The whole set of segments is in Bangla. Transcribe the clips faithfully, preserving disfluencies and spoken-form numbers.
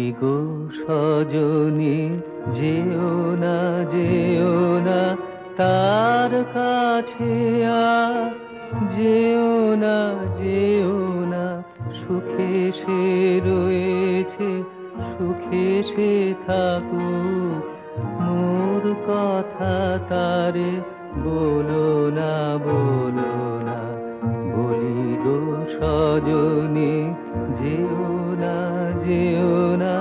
গো সজনী, যেও না যেও না তার কাছে আর, যেও না যেও না সুখে সে রয়েছে, সুখে সে থাকুক। মোর কথা তারে বলো না বলো না, বলি গো সজনী, যেও না যেও না।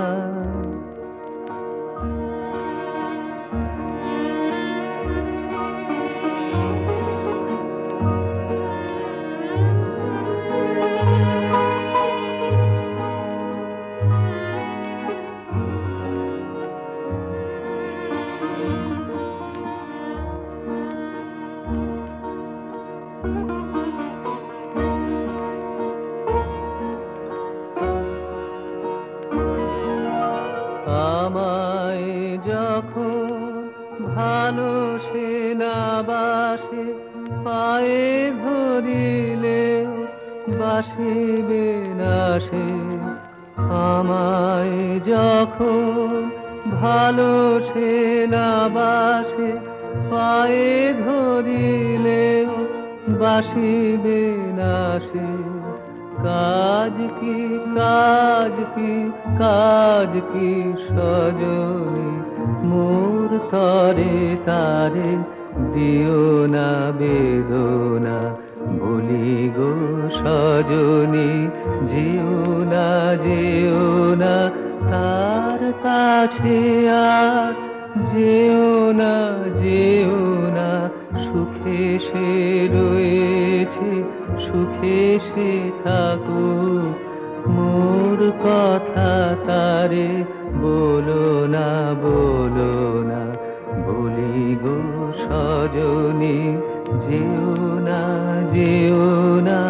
আমায় যখন ভালো সে না বাসে, পায়ে ধরিলে বাসিবে না সে। আমায় যখন ভালো সে না বাসে, পায়ে ধরিলে বাসিবে না সে। কাজ কি কাজ কি কাজ কি সজনী, মোর তরে তারে দিও না বেদনা। বলি গো সজনী, যেও না যেও না তার কাছে আর, যেও না যেও না সুখে সে রয়েছে, সুখে সে থাকুক। মোর কথা তারে বলো না বলো না, বলি গো সজনী, যেও না যেও না।